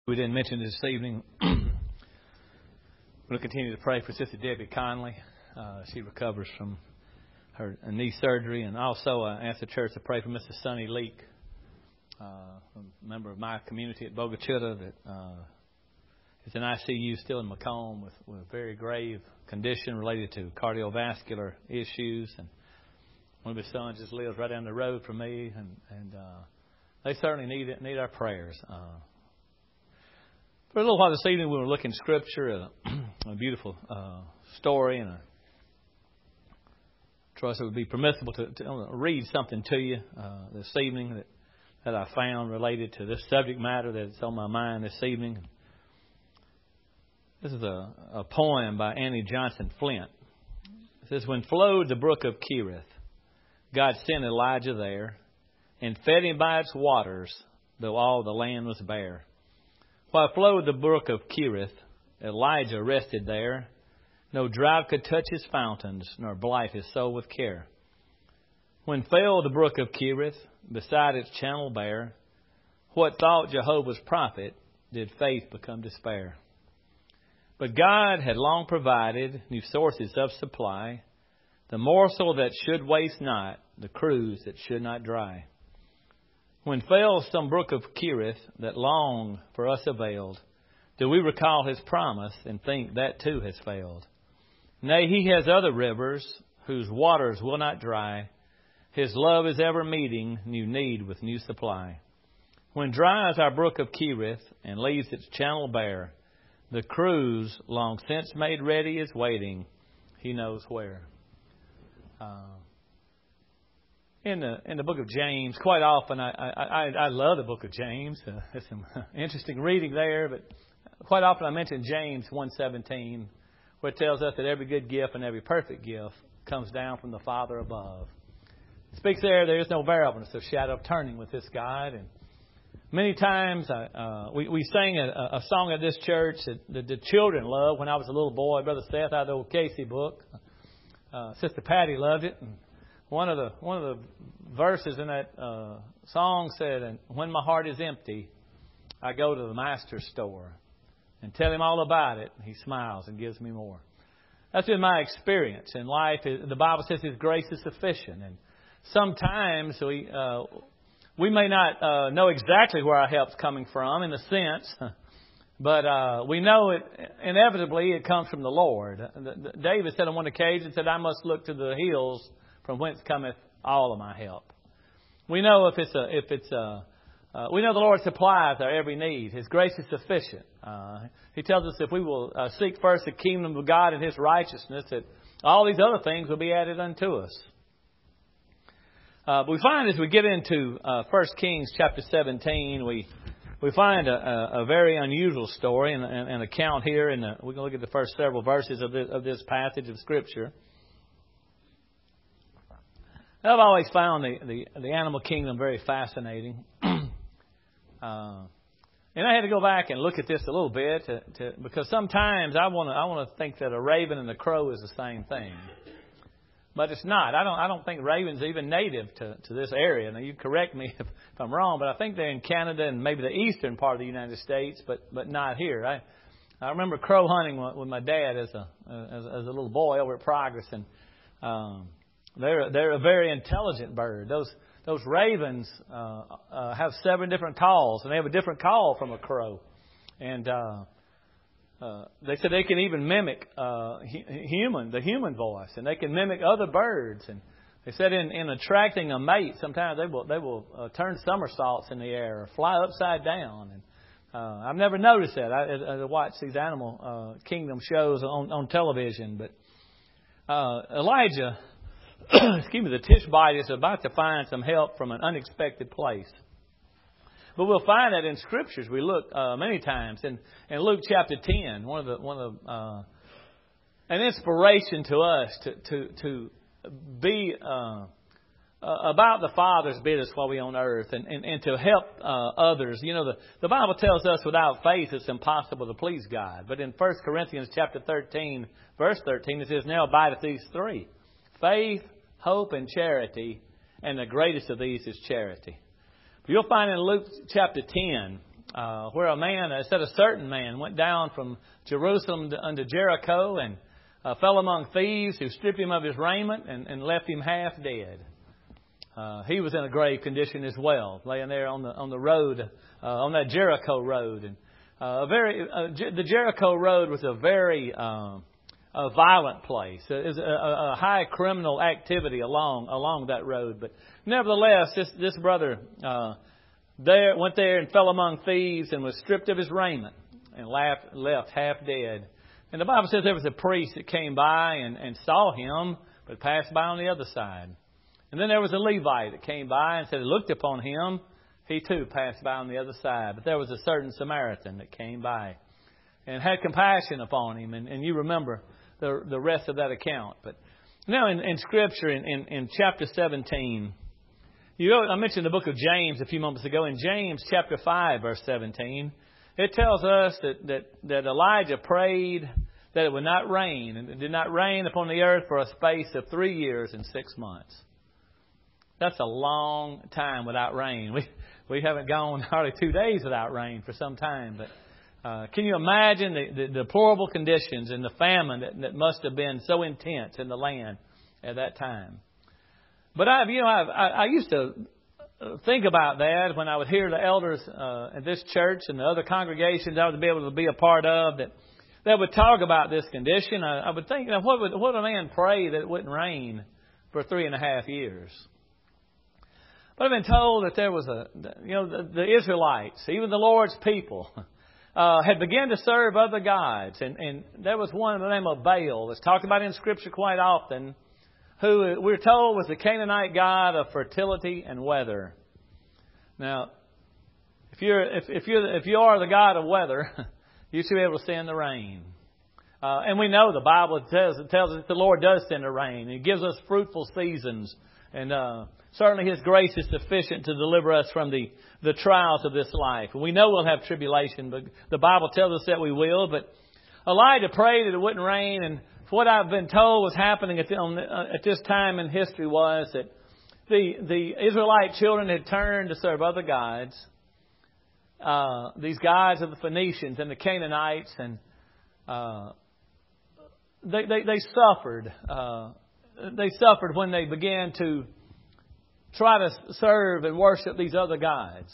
We didn't mention this evening. We're going to continue to pray for Sister Debbie Conley. She recovers from her knee surgery. And also ask the church to pray for Mr. Sonny Leak, a member of my community at Boga Chitto that is in ICU still in Macomb with a very grave condition related to cardiovascular issues. And one of his sons just lives right down the road from me. And they certainly need our prayers. For a little while this evening, we were looking at Scripture, a beautiful story, and I trust it would be permissible to read something to you this evening that I found related to this subject matter that's on my mind this evening. This is a poem by Annie Johnson Flint. It says, "When flowed the brook of Kerith, God sent Elijah there, and fed him by its waters, though all the land was bare. While flowed the brook of Kerith, Elijah rested there. No drought could touch his fountains, nor blight his soul with care. When fell the brook of Kerith, beside its channel bare, what thought Jehovah's prophet did faith become despair? But God had long provided new sources of supply, the morsel that should waste not, the cruse that should not dry. When fell some brook of Kerith that long for us availed, do we recall His promise and think that too has failed? Nay, He has other rivers whose waters will not dry. His love is ever meeting new need with new supply. When dries our brook of Kerith and leaves its channel bare, the cruse long since made ready is waiting, He knows where." In the book of James, quite often, I love the book of James. There's some interesting reading there, but quite often I mention James 1:17, where it tells us that every good gift and every perfect gift comes down from the Father above. It speaks there is no variableness of shadow of turning with this God. And many times we sang a song at this church that the children loved when I was a little boy. Brother Seth out of the old Casey book. Sister Patty loved it. And one of the verses in that song said, "And when my heart is empty, I go to the Master's store and tell Him all about it. He smiles and gives me more." That's been my experience in life. The Bible says His grace is sufficient, and sometimes we may not know exactly where our help's coming from in a sense, but we know it inevitably it comes from the Lord. David said on one occasion, "I must look to the hills from whence cometh all of my help." We know we know the Lord supplies our every need. His grace is sufficient. He tells us if we will seek first the kingdom of God and His righteousness, that all these other things will be added unto us. But we find as we get into 1 Kings chapter 17, we find a very unusual story and an account here. And we're going to look at the first several verses of this passage of Scripture. I've always found the animal kingdom very fascinating. And I had to go back and look at this a little bit because sometimes I want to think that a raven and a crow is the same thing. But it's not. I don't think ravens are even native to this area. Now, you correct me if I'm wrong, but I think they're in Canada and maybe the eastern part of the United States, but not here. I remember crow hunting with my dad as a little boy over at Progress, and they're a very intelligent bird. Those ravens have 7 different calls, and they have a different call from a crow. And they said they can even mimic the human voice, and they can mimic other birds. And they said in attracting a mate, sometimes they will turn somersaults in the air or fly upside down. And I've never noticed that. I watch these animal kingdom shows on television, but Elijah. The Tishbite is about to find some help from an unexpected place. But we'll find that in Scriptures. We look many times in Luke chapter 10, one of an inspiration to us to be about the Father's business while we're on earth and to help others. You know, the Bible tells us without faith it's impossible to please God. But in 1 Corinthians chapter 13, verse 13, it says, "Now abideth these three: faith, hope, and charity, and the greatest of these is charity." But you'll find in Luke chapter 10, where a man, it said a certain man, went down from Jerusalem unto Jericho and fell among thieves who stripped him of his raiment and left him half dead. He was in a grave condition as well, laying there on the road, on that Jericho road. And the Jericho road was a very a violent place. It was a high criminal activity along that road. But nevertheless, this brother went there and fell among thieves and was stripped of his raiment and left half dead. And the Bible says there was a priest that came by and saw him, but passed by on the other side. And then there was a Levite that came by and said he looked upon him. He too passed by on the other side. But there was a certain Samaritan that came by and had compassion upon him. And you remember the rest of that account. But now in Scripture, in chapter 17, I mentioned the book of James a few moments ago. In James chapter 5, verse 17, it tells us that Elijah prayed that it would not rain. And it did not rain upon the earth for a space of 3 years and 6 months. That's a long time without rain. We haven't gone hardly 2 days without rain for some time. But can you imagine the deplorable conditions and the famine that must have been so intense in the land at that time? But I used to think about that when I would hear the elders at this church and the other congregations I would be able to be a part of that would talk about this condition. I would think, what would a man pray that it wouldn't rain for 3.5 years? But I've been told that there was the Israelites, even the Lord's people, had begun to serve other gods. And there was one by the name of Baal that's talked about in Scripture quite often, who we're told was the Canaanite god of fertility and weather. Now, if you are the god of weather, you should be able to send the rain. And we know the Bible tells us that the Lord does send the rain. He gives us fruitful seasons. And certainly His grace is sufficient to deliver us from the trials of this life. We know we'll have tribulation, but the Bible tells us that we will. But Elijah prayed that it wouldn't rain, and what I've been told was happening at this time in history was that the Israelite children had turned to serve other gods, these gods of the Phoenicians and the Canaanites, and they suffered. They suffered when they began to try to serve and worship these other gods.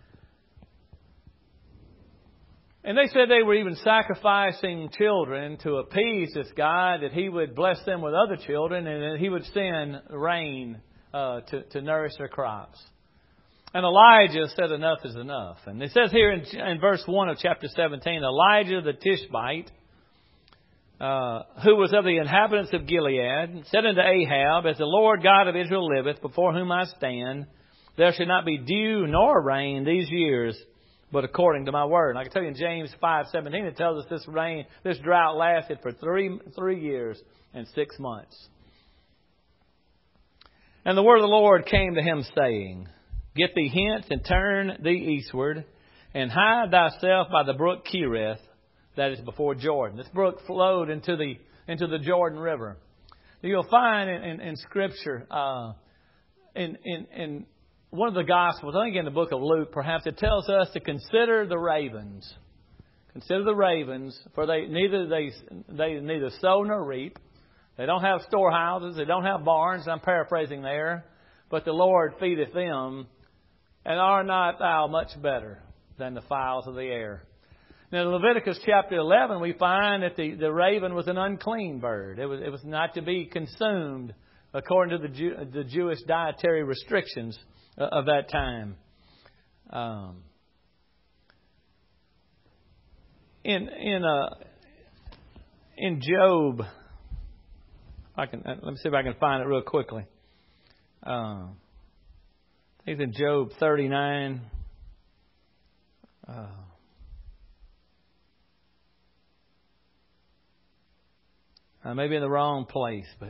And they said they were even sacrificing children to appease this God, that He would bless them with other children and that He would send rain to nourish their crops. And Elijah said enough is enough. And it says here in verse 1 of chapter 17, Elijah the Tishbite, who was of the inhabitants of Gilead, said unto Ahab, As the Lord God of Israel liveth, before whom I stand, there should not be dew nor rain these years, but according to my word. And I can tell you in James 5:17, it tells us this drought lasted for 3 years and 6 months. And the word of the Lord came to him, saying, Get thee hence and turn thee eastward, and hide thyself by the brook Cherith, that is before Jordan. This brook flowed into the Jordan River. You'll find in Scripture, in one of the Gospels, I think in the book of Luke, perhaps it tells us to consider the ravens. Consider the ravens, for they neither sow nor reap. They don't have storehouses. They don't have barns. I'm paraphrasing there. But the Lord feedeth them, and are not thou much better than the fowls of the air? Now, in Leviticus chapter 11, we find that the raven was an unclean bird. It was not to be consumed according to the Jewish dietary restrictions of that time. In Job, let me see if I can find it real quickly. I think it's in Job 39. I may be in the wrong place, but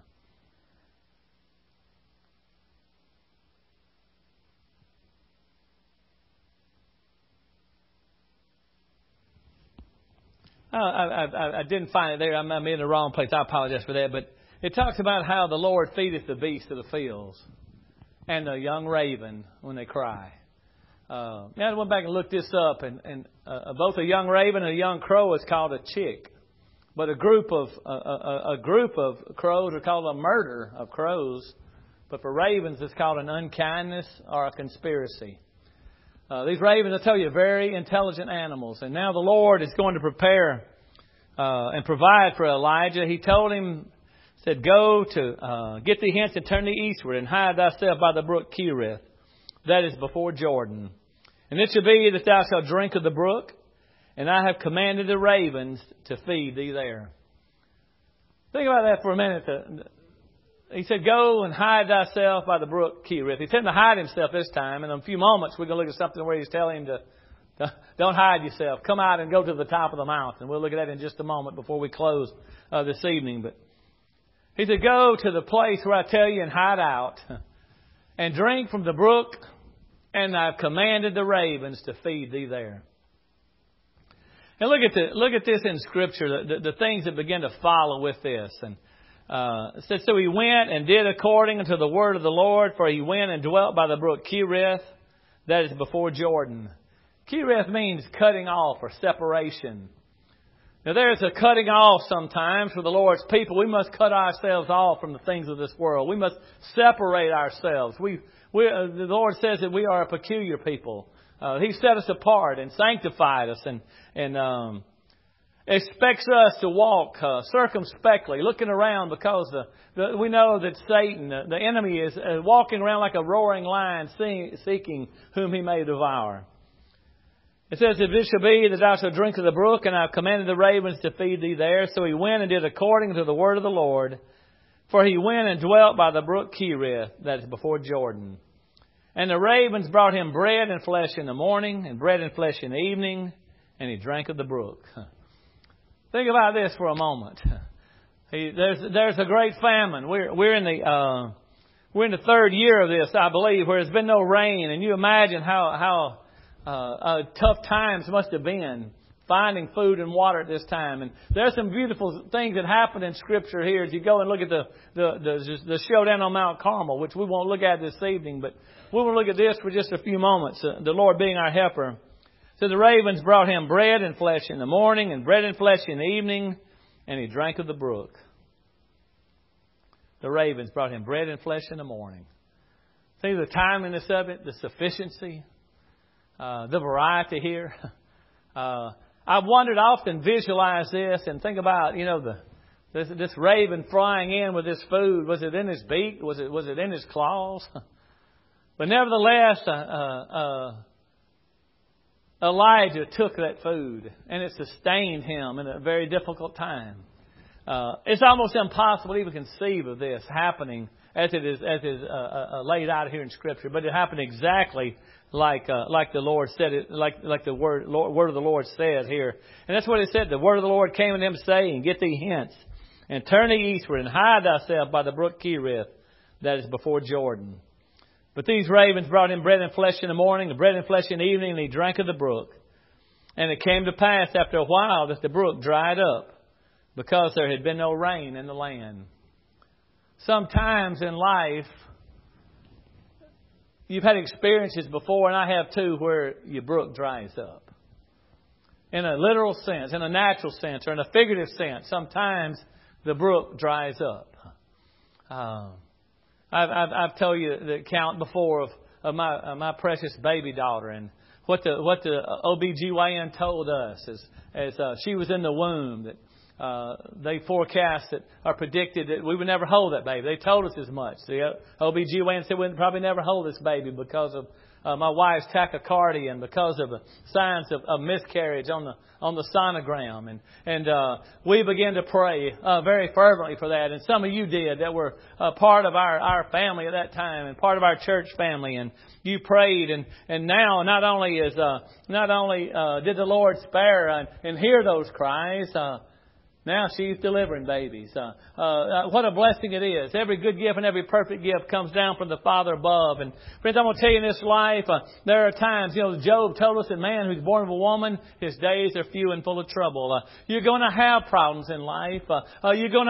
I didn't find it there. I may be in the wrong place. I apologize for that. But it talks about how the Lord feedeth the beasts of the fields and the young raven when they cry. I went back and looked this up, and both a young raven and a young crow is called a chick. But a group of crows are called a murder of crows. But for ravens, it's called an unkindness or a conspiracy. These ravens, I tell you, are very intelligent animals. And now the Lord is going to prepare and provide for Elijah. He told him, said, go to get thee hence and turn thee eastward and hide thyself by the brook Cherith, that is before Jordan. And it shall be that thou shalt drink of the brook, and I have commanded the ravens to feed thee there. Think about that for a minute. He said, go and hide thyself by the brook Cherith. He said to hide himself this time. And in a few moments, we're going to look at something where he's telling him to don't hide yourself. Come out and go to the top of the mountain. We'll look at that in just a moment before we close this evening. But he said, go to the place where I tell you and hide out and drink from the brook, and I've commanded the ravens to feed thee there. And look at this in Scripture, the things that begin to follow with this. And it says, so he went and did according unto the word of the Lord, for he went and dwelt by the brook Cherith, that is before Jordan. Cherith means cutting off or separation. Now there's a cutting off sometimes for the Lord's people. We must cut ourselves off from the things of this world. We must separate ourselves. The Lord says that we are a peculiar people. He set us apart and sanctified us and expects us to walk circumspectly, looking around, because we know that Satan, the enemy, is walking around like a roaring lion, seeking whom he may devour. It says, if it shall be that thou shalt drink of the brook, and I have commanded the ravens to feed thee there. So he went and did according to the word of the Lord, for he went and dwelt by the brook Cherith, that is before Jordan. And the ravens brought him bread and flesh in the morning, and bread and flesh in the evening, and he drank of the brook. Think about this for a moment. There's a great famine. We're in the third year of this, I believe, where there's been no rain, and you imagine how tough times must have been finding food and water at this time. And there's some beautiful things that happen in Scripture here as you go and look at the showdown on Mount Carmel, which we won't look at this evening, but we will look at this for just a few moments, the Lord being our helper. So the ravens brought him bread and flesh in the morning, and bread and flesh in the evening, and he drank of the brook. The ravens brought him bread and flesh in the morning. See the timeliness of it, the sufficiency, the variety here. I've wondered, often visualize this and think about, this raven flying in with this food. Was it in his beak? Was it in his claws? But nevertheless, Elijah took that food, and it sustained him in a very difficult time. It's almost impossible to even conceive of this happening as it is laid out here in Scripture, but it happened exactly like the Lord said it, like the word of the Lord says here. And that's what it said. The word of the Lord came unto him, saying, get thee hence, and turn thee eastward, and hide thyself by the brook Cherith, that is before Jordan. But these ravens brought him bread and flesh in the morning, and bread and flesh in the evening, and he drank of the brook. And it came to pass after a while that the brook dried up, because there had been no rain in the land. Sometimes in life, you've had experiences before, and I have too, where your brook dries up. In a literal sense, in a natural sense, or in a figurative sense, sometimes the brook dries up. I've told you the account before of my precious baby daughter, and what the OBGYN told us as she was in the womb, that they forecast or predicted that we would never hold that baby. They told us as much. The OBGYN said we'd probably never hold this baby because of my wife's tachycardia and because of the signs of miscarriage on the sonogram. And we began to pray very fervently for that. And some of you did that were part of our family at that time and part of our church family. And you prayed. And now not only did the Lord spare and hear those cries, Now she's delivering babies. What a blessing it is. Every good gift and every perfect gift comes down from the Father above. And friends, I'm going to tell you in this life, there are times, Job told us that man who's born of a woman, his days are few and full of trouble. You're going to have problems in life. You're going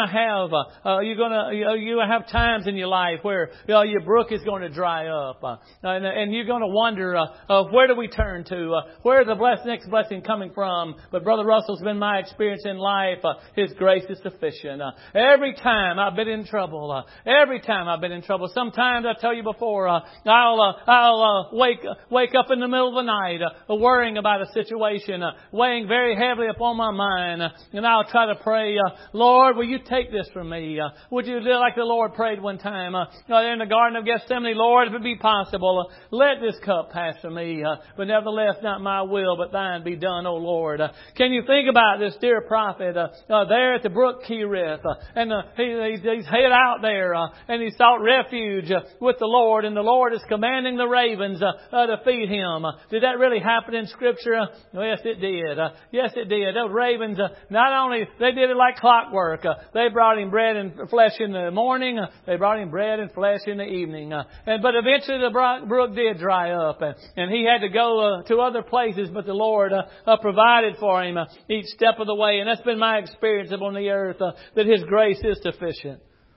to have times in your life where your brook is going to dry up. And you're going to wonder, where do we turn to? Where is the next blessing coming from? But Brother Russell's been my experience in life. His grace is sufficient. Every time I've been in trouble, sometimes I tell you before, I'll wake up in the middle of the night, worrying about a situation, weighing very heavily upon my mind, and I'll try to pray, Lord, will you take this from me? Would you do like the Lord prayed one time in the Garden of Gethsemane? Lord, if it be possible, let this cup pass from me, but nevertheless not my will, but thine be done, O Lord. Can you think about this dear prophet? There at the brook Cherith, and he's head out there, and he sought refuge with the Lord, and the Lord is commanding the ravens to feed him. Did that really happen in Scripture? Yes, it did. Yes, it did. Those ravens, not only, they did it like clockwork. They brought him bread and flesh in the morning. They brought him bread and flesh in the evening. But eventually the brook did dry up, and he had to go to other places, but the Lord provided for him each step of the way. And that's been my experience upon the earth, that His grace is sufficient.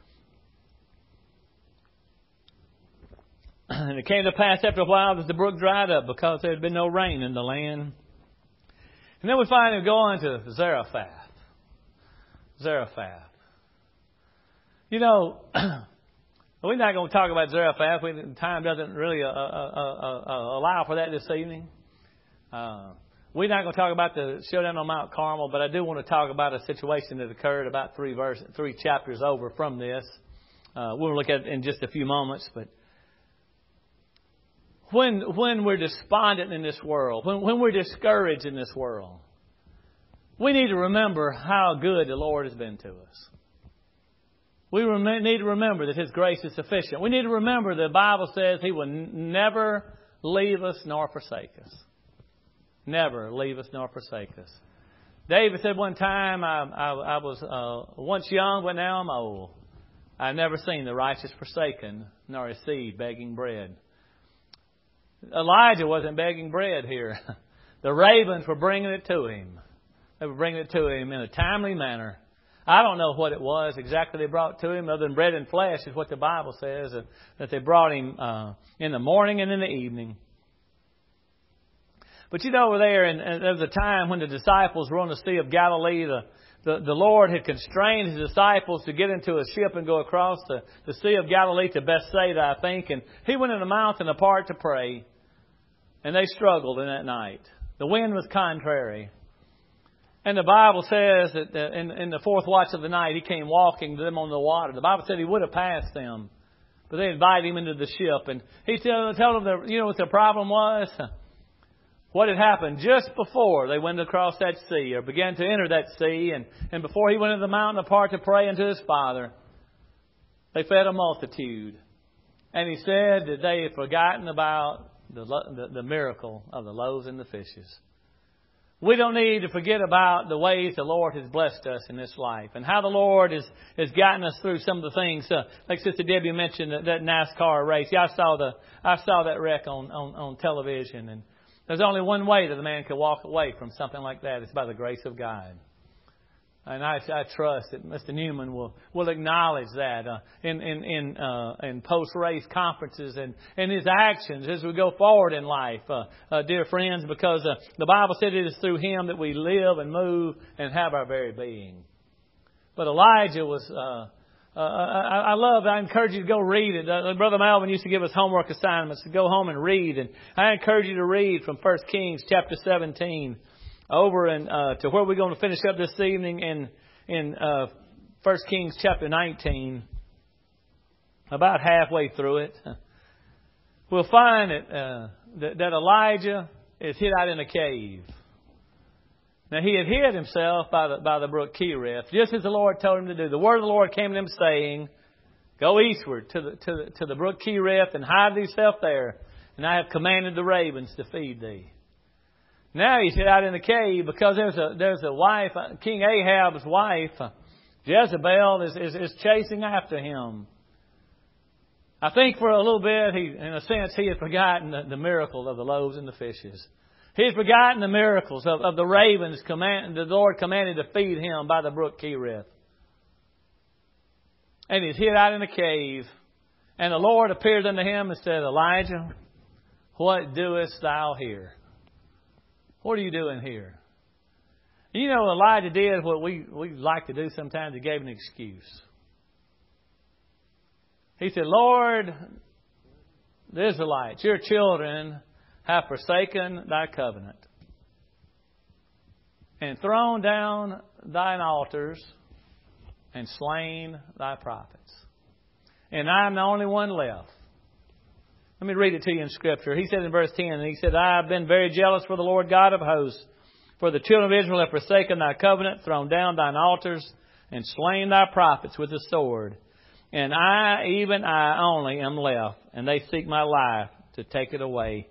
And it came to pass after a while that the brook dried up because there had been no rain in the land. And then we find him going to Zarephath. Zarephath. We're not going to talk about Zarephath. Time doesn't really allow for that this evening. We're not going to talk about the showdown on Mount Carmel, but I do want to talk about a situation that occurred about 3 chapters over from this. We'll look at it in just a few moments. But when we're despondent in this world, when we're discouraged in this world, we need to remember how good the Lord has been to us. We need to remember that His grace is sufficient. We need to remember the Bible says He will never leave us nor forsake us. Never leave us nor forsake us. David said one time, I was once young, but now I'm old. I've never seen the righteous forsaken, nor his seed begging bread. Elijah wasn't begging bread here. The ravens were bringing it to him. They were bringing it to him in a timely manner. I don't know what it was exactly they brought to him, other than bread and flesh is what the Bible says, that they brought him in the morning and in the evening. But over there, and there was a time when the disciples were on the Sea of Galilee. The Lord had constrained His disciples to get into a ship and go across the Sea of Galilee to Bethsaida, I think. And He went in the mountain apart to pray. And they struggled in that night. The wind was contrary. And the Bible says that in the fourth watch of the night, He came walking to them on the water. The Bible said He would have passed them. But they invited Him into the ship. And He told them that, what the problem was? What had happened just before they went across that sea or began to enter that sea, and before He went into the mountain apart to pray unto His Father, they fed a multitude. And He said that they had forgotten about the miracle of the loaves and the fishes. We don't need to forget about the ways the Lord has blessed us in this life and how the Lord has gotten us through some of the things. Like Sister Debbie mentioned that NASCAR race. Yeah, I saw that wreck on television, and there's only one way that a man can walk away from something like that. It's by the grace of God. And I trust that Mr. Newman will acknowledge that in post-race conferences and in his actions as we go forward in life, dear friends, because the Bible said it is through Him that we live and move and have our very being. But Elijah was... I encourage you to go read it. Brother Malvin used to give us homework assignments to go home and read. And I encourage you to read from 1 Kings chapter 17 over to where we're going to finish up this evening in 1 Kings chapter 19. About halfway through it, we'll find that Elijah is hid out in a cave. Now, he had hid himself by the brook Cherith, just as the Lord told him to do. The word of the Lord came to him saying, "Go eastward to the brook Cherith and hide thyself there, and I have commanded the ravens to feed thee." Now he's hid out in the cave because there's a wife, King Ahab's wife, Jezebel, is chasing after him. I think for a little bit, in a sense, he had forgotten the miracle of the loaves and the fishes. He had forgotten the miracles of the ravens the Lord commanded to feed him by the brook Cherith. And he's hid out in a cave. And the Lord appeared unto him and said, Elijah, what doest thou here? What are you doing here? You know, Elijah did what we like to do sometimes. He gave an excuse. He said, Lord, the Israelites, your children, have forsaken thy covenant and thrown down thine altars and slain thy prophets. And I am the only one left. Let me read it to you in Scripture. He said in verse 10, he said, I have been very jealous for the Lord God of hosts, for the children of Israel have forsaken thy covenant, thrown down thine altars, and slain thy prophets with the sword. And I, even I only, am left, and they seek my life to take it away.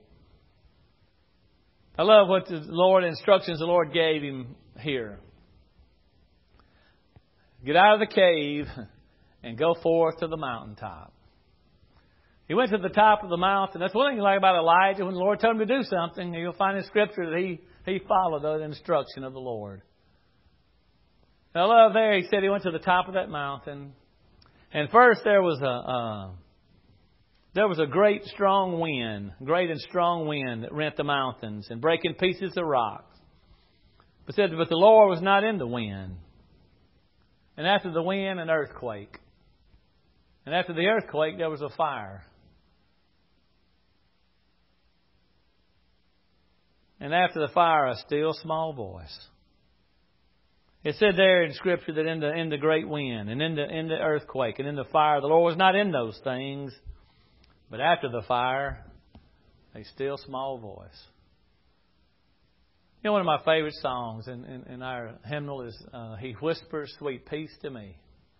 I love what the instructions the Lord gave him here. Get out of the cave and go forth to the mountaintop. He went to the top of the mountain. That's one thing I like about Elijah. When the Lord told him to do something, you'll find in Scripture that he followed the instruction of the Lord. And I love there, he said he went to the top of that mountain. And first there was a great strong wind that rent the mountains and breaking pieces of rocks. But the Lord was not in the wind. And after the wind, an earthquake. And after the earthquake, there was a fire. And after the fire, a still small voice. It said there in Scripture that in the great wind and in the earthquake and in the fire, the Lord was not in those things. But after the fire, a still small voice. You know, one of my favorite songs in our hymnal is He Whispers Sweet Peace to Me.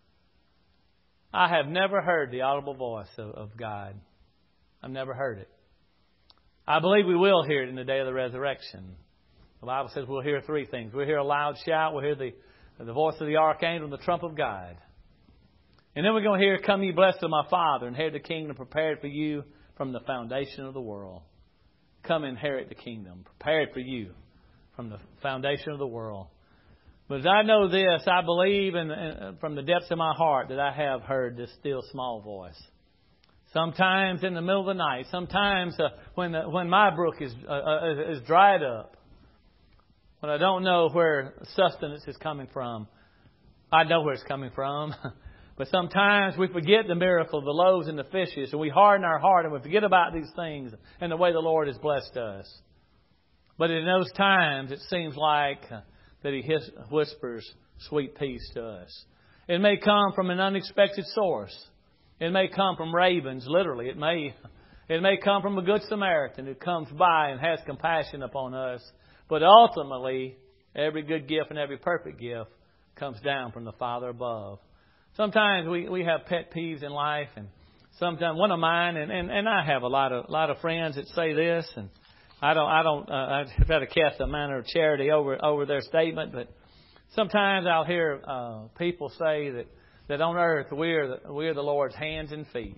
I have never heard the audible voice of God. I've never heard it. I believe we will hear it in the day of the resurrection. The Bible says we'll hear three things. We'll hear a loud shout. We'll hear the voice of the archangel and the trump of God. And then we're going to hear, Come ye blessed of my Father, inherit the kingdom prepared for you from the foundation of the world. Come inherit the kingdom prepared for you from the foundation of the world. But as I know this, I believe from the depths of my heart that I have heard this still small voice. Sometimes in the middle of the night, sometimes when my brook is dried up, when I don't know where sustenance is coming from. I know where it's coming from. But sometimes we forget the miracle of the loaves and the fishes, and we harden our heart and we forget about these things and the way the Lord has blessed us. But in those times, it seems like that He whispers sweet peace to us. It may come from an unexpected source. It may come from ravens, literally. It may come from a good Samaritan who comes by and has compassion upon us. But ultimately, every good gift and every perfect gift comes down from the Father above. Sometimes we have pet peeves in life, and sometimes one of mine, and I have a lot of friends that say this, and I try to cast a manner of charity over their statement, but sometimes I'll hear people say that on earth we're the Lord's hands and feet.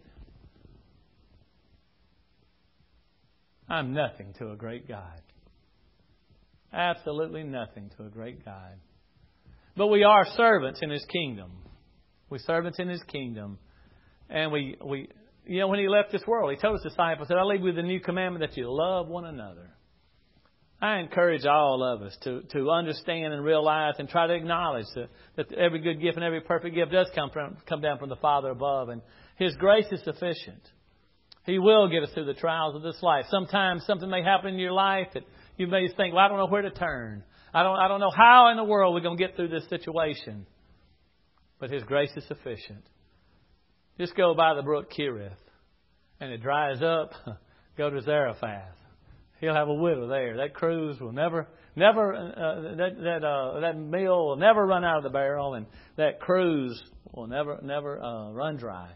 I'm nothing to a great God. Absolutely nothing to a great God. But we are servants in His kingdom. We're servants in His kingdom. And we when He left this world, He told His disciples, I leave you with a new commandment that you love one another. I encourage all of us to understand and realize and try to acknowledge that every good gift and every perfect gift does come down from the Father above. And His grace is sufficient. He will get us through the trials of this life. Sometimes something may happen in your life that you may think, well, I don't know where to turn. I don't know how in the world we're going to get through this situation. But His grace is sufficient. Just go by the brook Cherith, and it dries up. Go to Zarephath. He'll have a widow there. That cruse will never that meal will never run out of the barrel, and that cruse will never run dry.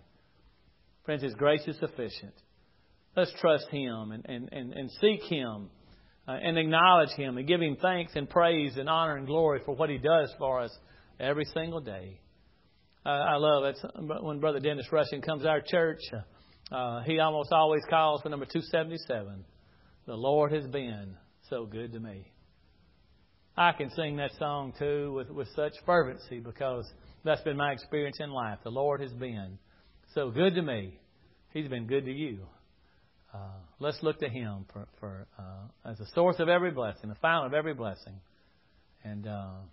Friends, His grace is sufficient. Let's trust Him and seek Him and acknowledge Him and give Him thanks and praise and honor and glory for what He does for us every single day. I love it. When Brother Dennis Rushing comes to our church, he almost always calls for number 277. The Lord has been so good to me. I can sing that song too with such fervency because that's been my experience in life. The Lord has been so good to me. He's been good to you. Let's look to Him for as a source of every blessing, the fountain of every blessing. And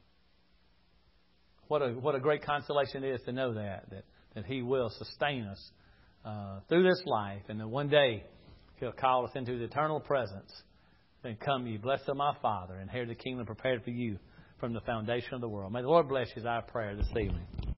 what a great consolation it is to know that He will sustain us through this life, and that one day He'll call us into His eternal presence. Then come ye, blessed of my Father, and inherit the kingdom prepared for you from the foundation of the world. May the Lord bless you, is our prayer this evening.